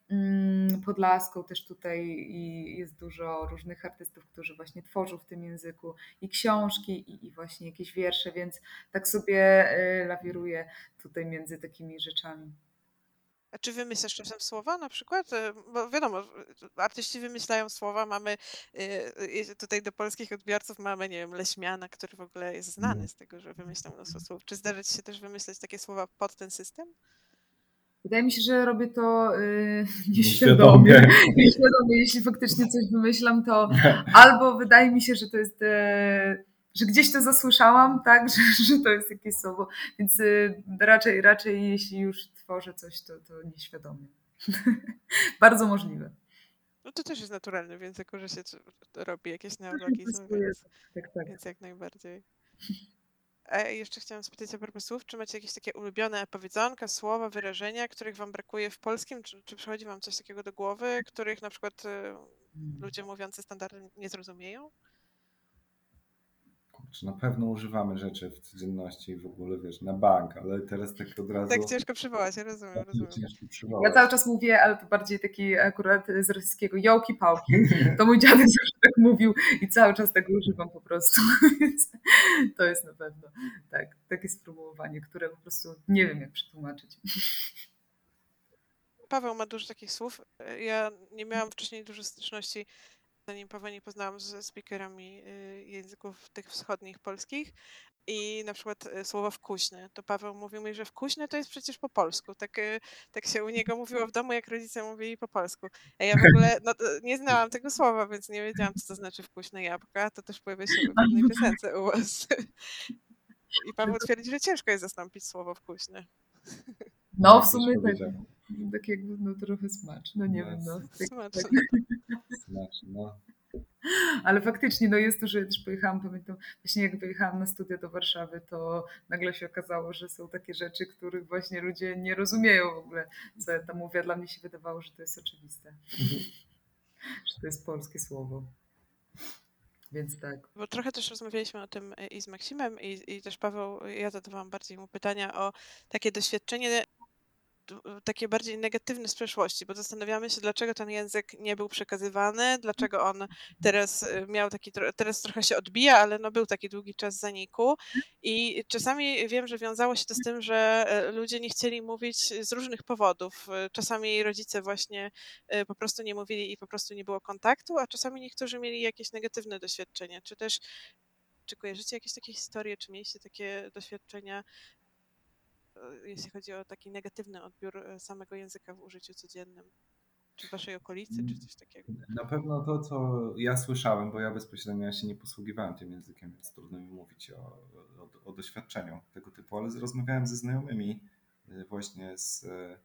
mm, podlaską też tutaj i jest dużo różnych artystów, którzy właśnie tworzą w tym języku i książki i, i właśnie jakieś wiersze, więc tak sobie y, lawiruję tutaj między takimi rzeczami. A czy wymyślasz czasem słowa na przykład? E, Bo wiadomo, e, artyści wymyślają słowa, mamy e, e, tutaj do polskich odbiorców mamy, nie wiem, Leśmiana, który w ogóle jest znany z tego, że wymyślał mnóstwo słów. Czy zdarza ci się też wymyślać takie słowa pod ten system? Wydaje mi się, że robię to y, Nieświadomie. nieświadomie. Nieświadomie, jeśli faktycznie coś wymyślam, to albo wydaje mi się, że to jest, e, że gdzieś to zasłyszałam, tak, że, że to jest jakieś słowo, więc y, raczej, raczej jeśli już tworzę coś, to, to nieświadomie. Bardzo możliwe. No to też jest naturalne w języku, że się c- robi jakieś neologizmy, Pasuje, więc, tak, tak. więc jak najbardziej. A jeszcze chciałam spytać a propos słów, czy macie jakieś takie ulubione powiedzonka, słowa, wyrażenia, których wam brakuje w polskim? Czy, czy przychodzi wam coś takiego do głowy, których na przykład e, ludzie mówiący standardem nie zrozumieją? Kurczę, na pewno używamy rzeczy w codzienności w ogóle, wiesz, na bank, ale teraz tak od razu Tak ciężko przywołać, ja rozumiem, tak rozumiem. ciężko Ja przywołać. cały czas mówię, ale to bardziej taki akurat z rosyjskiego jołki pałki. To mój dziadek zawsze tak mówił i cały czas tego używam po prostu. Więc to jest na pewno tak, takie sformułowanie, które po prostu nie wiem jak przetłumaczyć. Paweł ma dużo takich słów. E, Ja nie miałam wcześniej dużo styczności, zanim Pawła nie poznałam ze speakerami y, języków tych wschodnich polskich. I na przykład y, słowo wkuśne. To Paweł mówił mi, że wkuśne to jest przecież po polsku. Tak, y, tak się u niego mówiło w domu, jak rodzice mówili po polsku. A ja w ogóle no, to nie znałam tego słowa, więc nie wiedziałam, co to znaczy wkuśne jabłka. To też pojawia się w pewnej piosence u was. I Paweł twierdzi, że ciężko jest zastąpić słowo wkuśne. No Jak w byś sumie tak, powiedział? tak jakby no trochę smacz, no nie No, wiem, no. s- Tak, Smaczne. tak. Znaczy, no. Ale faktycznie no jest to, że ja też pojechałam, pamiętam, właśnie jak wyjechałam na studia do Warszawy, to nagle się okazało, że są takie rzeczy, których właśnie ludzie nie rozumieją w ogóle, co ja tam mówię. Dla mnie się wydawało, że to jest oczywiste, że to jest polskie słowo. Więc tak. Bo trochę też rozmawialiśmy o tym y, i z Maksimem, i, i też Paweł, ja zadawałam bardziej mu pytania o takie doświadczenie d- takie bardziej negatywne z przeszłości, bo zastanawiamy się, dlaczego ten język nie był przekazywany, dlaczego on teraz y, miał taki, tro- teraz trochę się odbija, ale no był taki długi czas zaniku i czasami wiem, że wiązało się to z tym, że e, ludzie nie chcieli mówić z różnych powodów. Y, Czasami rodzice właśnie y, po prostu nie mówili i po prostu nie było kontaktu, a czasami niektórzy mieli jakieś negatywne doświadczenia. Czy też, czy kojarzycie jakieś takie historie, czy mieliście takie doświadczenia, e, jeśli chodzi o taki negatywny odbiór e, samego języka w użyciu codziennym? Czy w waszej okolicy, czy coś takiego? Na pewno to, co ja słyszałem, bo ja bezpośrednio się nie posługiwałem tym językiem, więc trudno mi mówić o, o, o doświadczeniu tego typu, ale rozmawiałem ze znajomymi y, właśnie z, y,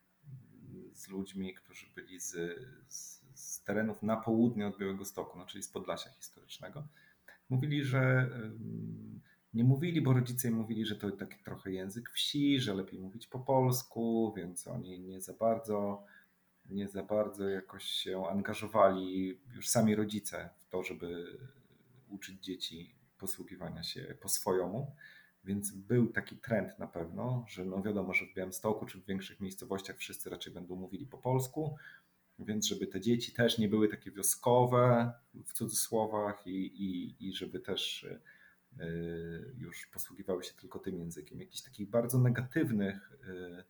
z ludźmi, którzy byli z, z, z terenów na południe od Białegostoku, no, czyli z Podlasia historycznego. Mówili, że ym, nie mówili, bo rodzice im mówili, że to taki trochę język wsi, że lepiej mówić po polsku, więc oni nie za bardzo nie za bardzo jakoś się angażowali już sami rodzice w to, żeby uczyć dzieci posługiwania się po swojemu. Więc był taki trend na pewno, że no wiadomo, że w Białymstoku czy w większych miejscowościach wszyscy raczej będą mówili po polsku, więc żeby te dzieci też nie były takie wioskowe w cudzysłowach i, i, i żeby też y, już posługiwały się tylko tym językiem. Jakichś takich bardzo negatywnych y,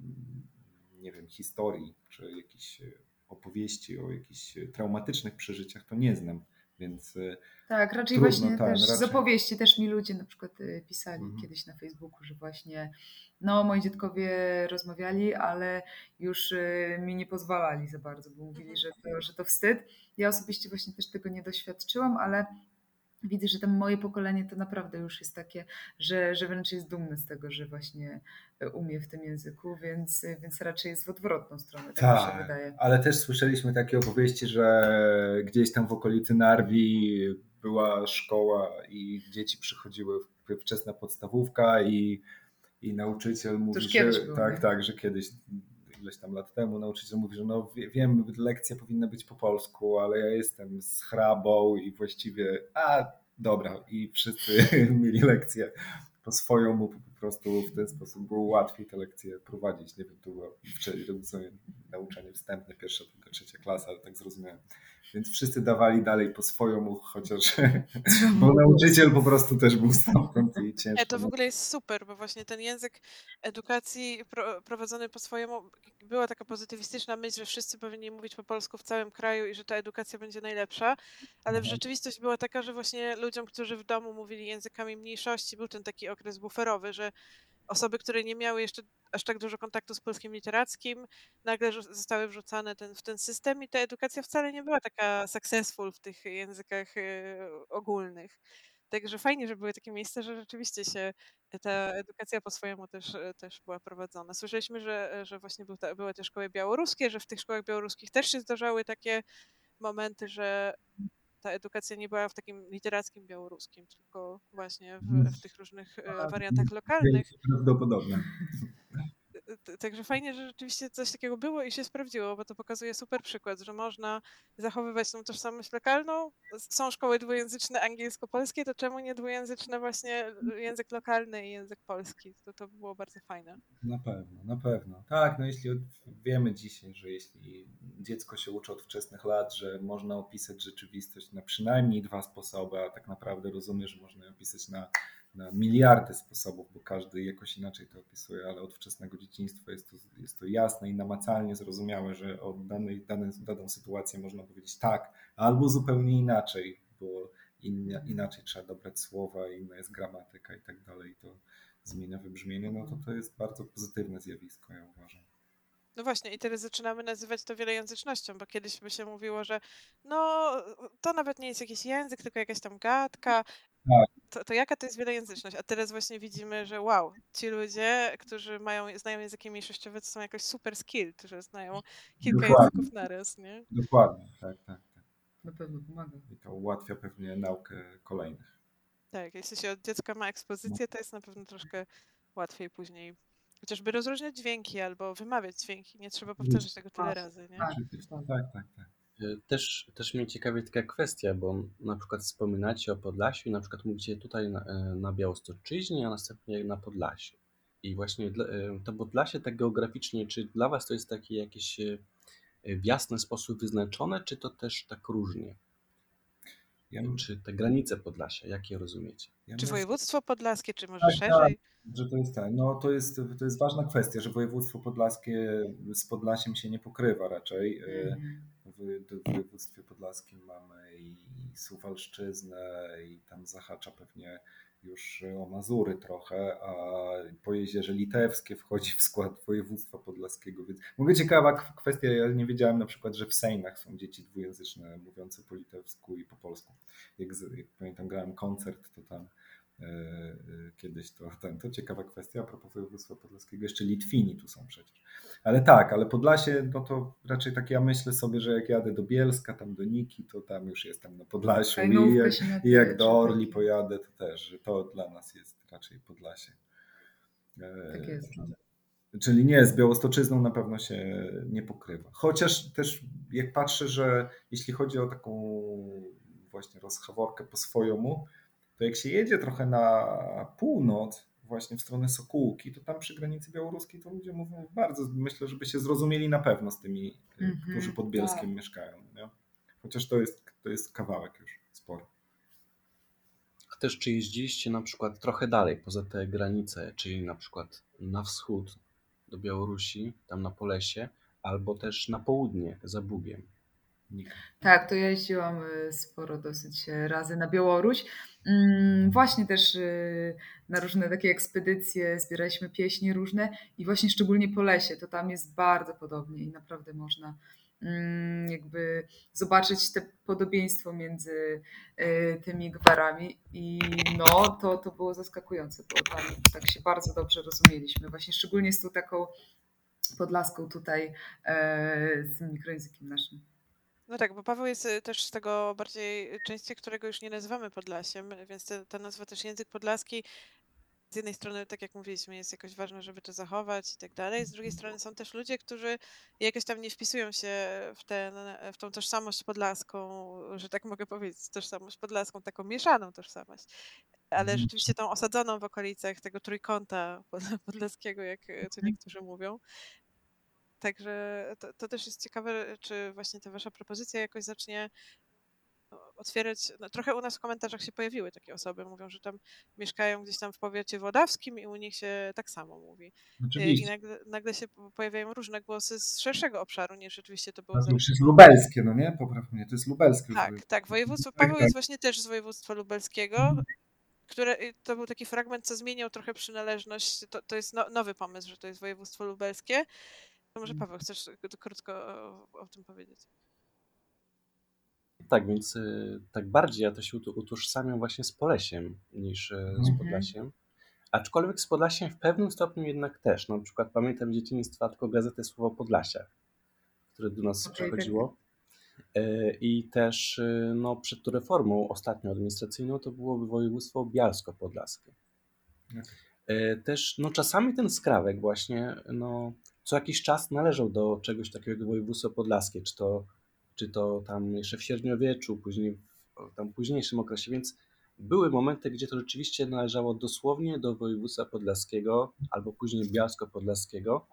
nie wiem, historii, czy jakichś opowieści o jakichś traumatycznych przeżyciach, to nie znam, więc Tak, raczej trudno, właśnie tak, też z raczej. opowieści też mi ludzie na przykład y, pisali Mhm. kiedyś na Facebooku, że właśnie no moi dziadkowie rozmawiali, ale już y, mi nie pozwalali za bardzo, bo mówili, Mhm. że to, że to wstyd. Ja osobiście właśnie też tego nie doświadczyłam, ale widzę, że tam moje pokolenie to naprawdę już jest takie, że, że wręcz jest dumne z tego, że właśnie umie w tym języku, więc, więc raczej jest w odwrotną stronę, tak mi się Tak, wydaje. ale też słyszeliśmy takie opowieści, że gdzieś tam w okolicy Narwi była szkoła i dzieci przychodziły wczesna podstawówka i, i nauczyciel mówi, już że kiedyś było, tak, nie? tak, że kiedyś ileś tam lat temu nauczyciel mówi, że no wie- wiem, lekcja powinna być po polsku, ale ja jestem z hrabą i właściwie, a dobra, i wszyscy mieli lekcję po swojemu, po prostu w ten sposób było łatwiej te lekcje prowadzić. Nie wiem, to było wcześniej nauczanie wstępne, pierwsza, druga, trzecia klasa, ale tak zrozumiałem. Więc wszyscy dawali dalej po swojemu, chociaż bo nauczyciel po prostu też był stamtąd i Nie, ciężko. to w ogóle jest super, bo właśnie ten język edukacji pro, prowadzony po swojemu, była taka pozytywistyczna myśl, że wszyscy powinni mówić po polsku w całym kraju i że ta edukacja będzie najlepsza, ale w Mhm. rzeczywistość była taka, że właśnie ludziom, którzy w domu mówili językami mniejszości, był ten taki okres buferowy, że osoby, które nie miały jeszcze aż tak dużo kontaktu z polskim literackim, nagle rzu- zostały wrzucane ten, w ten system i ta edukacja wcale nie była taka successful w tych językach e, ogólnych. Także fajnie, że były takie miejsca, że rzeczywiście się ta edukacja po swojemu też, e, też była prowadzona. Słyszeliśmy, że, że właśnie był ta, były te szkoły białoruskie, że w tych szkołach białoruskich też się zdarzały takie momenty, że ta edukacja nie była w takim literackim białoruskim, tylko właśnie w, w tych różnych e, wariantach lokalnych. Prawdopodobne. T- Także fajnie, że rzeczywiście coś takiego było i się sprawdziło, bo to pokazuje super przykład, że można zachowywać tą tożsamość lokalną. S- Są szkoły dwujęzyczne angielsko-polskie, to czemu nie dwujęzyczne właśnie y, język lokalny i język polski? To, to było bardzo fajne. Na pewno, na pewno. Tak, no jeśli od, wiemy dzisiaj, że jeśli dziecko się uczy od wczesnych lat, że można opisać rzeczywistość na przynajmniej dwa sposoby, a tak naprawdę rozumie, że można ją opisać na, na miliardy sposobów, bo każdy jakoś inaczej to opisuje, ale od wczesnego dzieciństwa jest to, jest to jasne i namacalnie zrozumiałe, że o danej, danej, daną sytuację można powiedzieć tak, albo zupełnie inaczej, bo inna, inaczej trzeba dobrać słowa, inna jest gramatyka i tak dalej. To zmienia wybrzmienie, no to to jest bardzo pozytywne zjawisko, ja uważam. No właśnie, i teraz zaczynamy nazywać to wielojęzycznością, bo kiedyś by się mówiło, że no to nawet nie jest jakiś język, tylko jakaś tam gadka. Tak. To, to jaka to jest wielojęzyczność? A teraz właśnie widzimy, że wow, ci ludzie, którzy mają, znają języki mniejszościowe, to są jakoś super skilled, że znają kilka Dokładnie. języków naraz, nie? Dokładnie, tak, tak, tak. Na pewno pomaga. I to ułatwia pewnie naukę kolejnych. Tak, jeśli się od dziecka ma ekspozycję, to jest na pewno troszkę łatwiej później chociażby rozróżniać dźwięki albo wymawiać dźwięki. Nie trzeba powtarzać tego tyle razy, nie? Tak, Tak, tak, tak. tak. Y, Też, też mnie ciekawi taka kwestia, bo na przykład wspominacie o Podlasiu i na przykład mówicie tutaj na, y, na Białostoczyźnie, a następnie na Podlasiu. I właśnie dla- y, to Podlasie tak geograficznie, czy dla was to jest takie jakieś y, y, w jasny sposób wyznaczone, czy to też tak różnie? Ja, Czy te granice Podlasia, jak je rozumiecie? ja Czy myślę, województwo podlaskie, czy może Tak, tak. szerzej? że to jest tak. No to jest, to jest ważna kwestia, że województwo podlaskie z Podlasiem się nie pokrywa raczej. Y, Mhm. W, w województwie podlaskim mamy i Suwalszczyznę i tam zahacza pewnie już o Mazury trochę, a Pojezierze Litewskie wchodzi w skład województwa podlaskiego. Więc w ogóle ciekawa k- kwestia, ja nie wiedziałem na przykład, że w Sejnach są dzieci dwujęzyczne mówiące po litewsku i po polsku. Jak, z- jak pamiętam, grałem koncert, to tam e, e, kiedyś to, ten, to ciekawa kwestia a propos województwa podlaskiego. Jeszcze Litwini tu są przecież. Ale tak, ale Podlasie, no to raczej tak ja myślę sobie, że jak jadę do Bielska, tam do Niki, to tam już jestem na Podlasiu i Hajnówka jak, się na i jak te- do czy Orli takie- pojadę, to też, że to dla nas jest raczej Podlasie. E, Tak jest. no. Czyli nie, z Białostoczyzną na pewno się nie pokrywa. Chociaż też jak patrzę, że jeśli chodzi o taką właśnie rozchaworkę po swojemu, to jak się jedzie trochę na północ, właśnie w stronę Sokółki, to tam przy granicy białoruskiej to ludzie mówią bardzo, myślę, żeby się zrozumieli na pewno z tymi, Mhm, którzy pod Bielskiem tak. mieszkają. Nie? Chociaż to jest, to jest kawałek już spory. A też czy jeździliście na przykład trochę dalej, poza te granice, czyli na przykład na wschód do Białorusi, tam na Polesie, albo też na południe, za Bugiem? Nika. Tak, to ja jeździłam y, sporo dosyć y, razy na Białoruś. Mm, Właśnie też y, na różne takie ekspedycje zbieraliśmy pieśni różne i właśnie szczególnie po lesie, to tam jest bardzo podobnie i naprawdę można mm, jakby zobaczyć te podobieństwo między y, tymi gwarami i no to, to było zaskakujące, bo tam tak się bardzo dobrze rozumieliśmy, właśnie szczególnie z tą taką podlaską tutaj e, z tym mikrojęzykiem naszym. No tak, bo Paweł jest y, też z tego bardziej części, którego już nie nazywamy Podlasiem, więc te- ta nazwa też język podlaski z jednej strony, tak jak mówiliśmy, jest jakoś ważne, żeby to zachować i tak dalej. Z drugiej strony są też ludzie, którzy jakoś tam nie wpisują się w, ten, w tą tożsamość podlaską, że tak mogę powiedzieć, tożsamość podlaską, taką mieszaną tożsamość. ale rzeczywiście tą osadzoną w okolicach tego trójkąta podlaskiego, jak to niektórzy mówią. Także to, to też jest ciekawe, czy właśnie ta wasza propozycja jakoś zacznie otwierać, no trochę u nas w komentarzach się pojawiły takie osoby, mówią, że tam mieszkają gdzieś tam w powiecie włodawskim i u nich się tak samo mówi. Oczywiście. I nagle, nagle się pojawiają różne głosy z szerszego obszaru, niż rzeczywiście to było No to już jest zamieszkane. lubelskie, no nie? Popraw mnie, to jest lubelskie. Tak, tak, województwo, Tak, Paweł tak. jest właśnie też z województwa lubelskiego, które, to był taki fragment, co zmieniał trochę przynależność, to, to jest no, nowy pomysł, że to jest województwo lubelskie. To może Paweł, chcesz krótko o, o tym powiedzieć? Tak, więc y, tak bardziej ja to się uto- utożsamiam właśnie z Polesiem niż y, z Mhm. Podlasiem. Aczkolwiek z Podlasiem w pewnym stopniu jednak też. Na przykład pamiętam z dzieciństwa tylko gazetę Słowo Podlasia, które do nas Okej, przychodziło. Y, I też y, no, przed tą reformą ostatnią administracyjną to byłoby województwo bialsko-podlaskie. tak. Y, Też no, czasami ten skrawek właśnie no, co jakiś czas należał do czegoś takiego jak województwo podlaskie, czy to, czy to tam jeszcze w średniowieczu, później w tam późniejszym okresie, więc były momenty, gdzie to rzeczywiście należało dosłownie do województwa podlaskiego albo później bialsko-podlaskiego,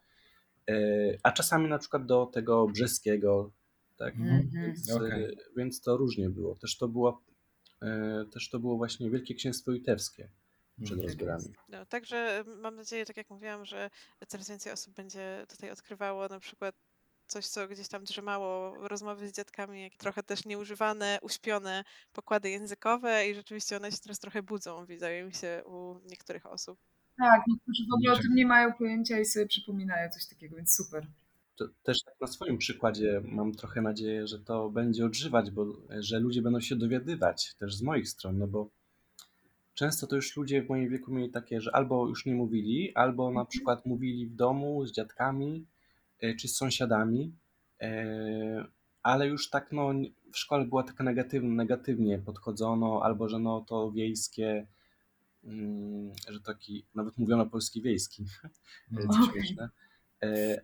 y, a czasami na przykład do tego brzeskiego, tak? Mhm. Więc, Okej. y, więc to różnie było. Też to było, y, też to było właśnie Wielkie Księstwo Litewskie przed Mhm. rozbiorami. No, także mam nadzieję, tak jak mówiłam, że coraz więcej osób będzie tutaj odkrywało na przykład coś, co gdzieś tam drzemało, rozmowy z dziadkami, jak trochę też nieużywane, uśpione pokłady językowe i rzeczywiście one się teraz trochę budzą, wydaje mi się, u niektórych osób. Tak, niektórzy w ogóle o tym nie mają pojęcia i sobie przypominają coś takiego, więc super. To też tak na swoim przykładzie mam trochę nadzieję, że to będzie odżywać, bo że ludzie będą się dowiadywać też z moich stron, no bo często to już ludzie w moim wieku mieli takie, że albo już nie mówili, albo na przykład mówili w domu z dziadkami e, czy z sąsiadami, e, ale już tak no w szkole było tak negatywnie, negatywnie podchodzono, albo że no to wiejskie, mm, że taki, nawet mówiono polski wiejski, co Okej. śmieszne. E,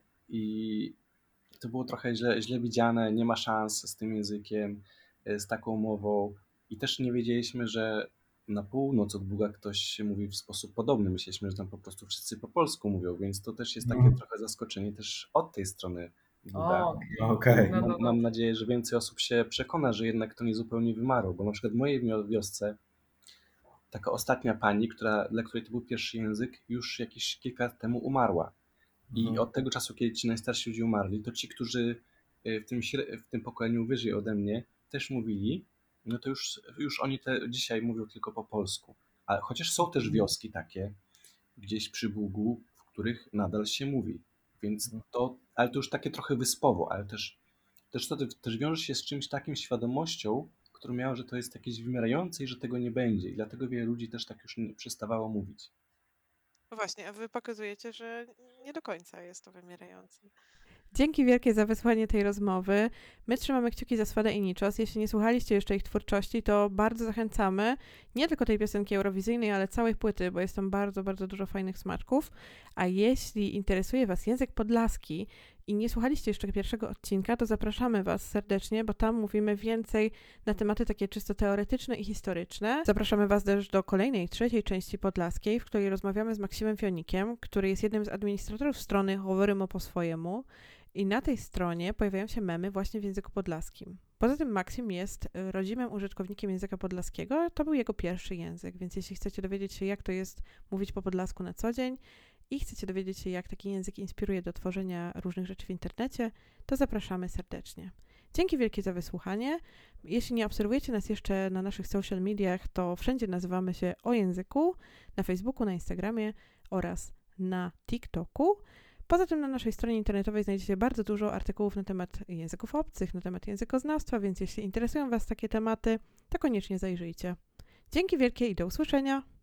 I to było trochę źle, źle widziane, nie ma szans z tym językiem, e, z taką mową i też nie wiedzieliśmy, że na północ od Buga ktoś mówi w sposób podobny. Myśleliśmy, że tam po prostu wszyscy po polsku mówią, więc to też jest takie Mhm. trochę zaskoczenie też od tej strony Buga. O, okej. Okej. No, no, Mam, no. mam nadzieję, że więcej osób się przekona, że jednak to nie zupełnie wymarło, bo na przykład w mojej wio- wiosce taka ostatnia pani, która, dla której to był pierwszy język, już jakieś kilka lat temu umarła. I Mhm. od tego czasu, kiedy ci najstarsi ludzie umarli, to ci, którzy y, w tym, śre- w tym pokoleniu wyżej ode mnie też mówili, no to już, już oni te, dzisiaj mówią tylko po polsku. A chociaż są też wioski takie, gdzieś przy Bugu, w których nadal się mówi. Więc to, ale to już takie trochę wyspowo, ale też, też to też wiąże się z czymś takim świadomością, którą miała, że to jest jakieś wymierające i że tego nie będzie. I dlatego wiele ludzi też tak już nie przestawało mówić. No właśnie, a wy pokazujecie, że nie do końca jest to wymierające. Dzięki wielkie za wysłanie tej rozmowy. My trzymamy kciuki za Swada i Niczos. Jeśli nie słuchaliście jeszcze ich twórczości, to bardzo zachęcamy. Nie tylko tej piosenki eurowizyjnej, ale całej płyty, bo jest tam bardzo, bardzo dużo fajnych smaczków. A jeśli interesuje was język podlaski i nie słuchaliście jeszcze pierwszego odcinka, to zapraszamy was serdecznie, bo tam mówimy więcej na tematy takie czysto teoretyczne i historyczne. Zapraszamy was też do kolejnej, trzeciej części podlaskiej, w której rozmawiamy z Maksymem Fionikiem, który jest jednym z administratorów strony Hovorymo po swojemu. I na tej stronie pojawiają się memy właśnie w języku podlaskim. Poza tym Maksym jest rodzimym użytkownikiem języka podlaskiego. To był jego pierwszy język, więc jeśli chcecie dowiedzieć się, jak to jest mówić po podlasku na co dzień i chcecie dowiedzieć się, jak taki język inspiruje do tworzenia różnych rzeczy w internecie, to zapraszamy serdecznie. Dzięki wielkie za wysłuchanie. Jeśli nie obserwujecie nas jeszcze na naszych social mediach, to wszędzie nazywamy się O Języku, na Facebooku, na Instagramie oraz na TikToku. Poza tym na naszej stronie internetowej znajdziecie bardzo dużo artykułów na temat języków obcych, na temat językoznawstwa, więc jeśli interesują was takie tematy, to koniecznie zajrzyjcie. Dzięki wielkie i do usłyszenia!